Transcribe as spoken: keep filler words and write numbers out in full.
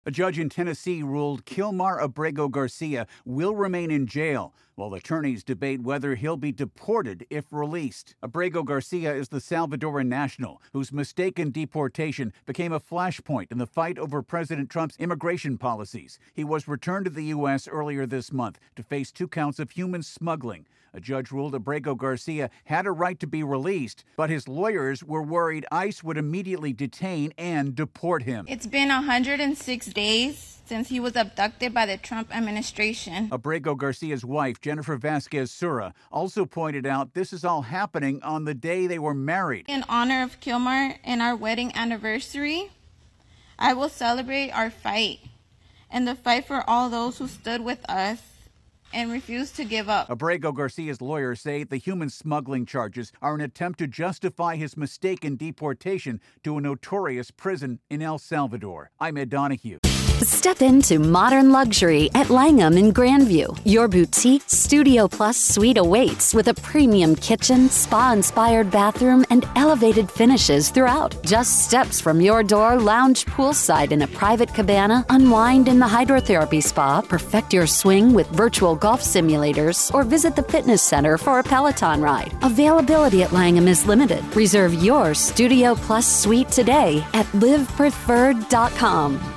A judge in Tennessee ruled Kilmar Abrego Garcia will remain in jail while attorneys debate whether he'll be deported if released. Abrego Garcia is the Salvadoran national whose mistaken deportation became a flashpoint in the fight over President Trump's immigration policies. He was returned to the U S earlier this month to face two counts of human smuggling. A judge ruled Abrego Garcia had a right to be released, but his lawyers were worried ICE would immediately detain and deport him. It's been one hundred six days since he was abducted by the Trump administration. Abrego Garcia's wife, Jennifer Vasquez Sura, also pointed out this is all happening on the day they were married. In honor of Kilmar and our wedding anniversary, I will celebrate our fight and the fight for all those who stood with us and refused to give up. Abrego Garcia's lawyers say the human smuggling charges are an attempt to justify his mistaken deportation to a notorious prison in El Salvador. I'm Ed Donahue. Step into modern luxury at Langham in Grandview. Your boutique Studio Plus suite awaits with a premium kitchen, spa-inspired bathroom, and elevated finishes throughout. Just steps from your door, lounge poolside in a private cabana, unwind in the hydrotherapy spa, perfect your swing with virtual golf simulators, or visit the fitness center for a Peloton ride. Availability at Langham is limited. Reserve your Studio Plus suite today at live preferred dot com.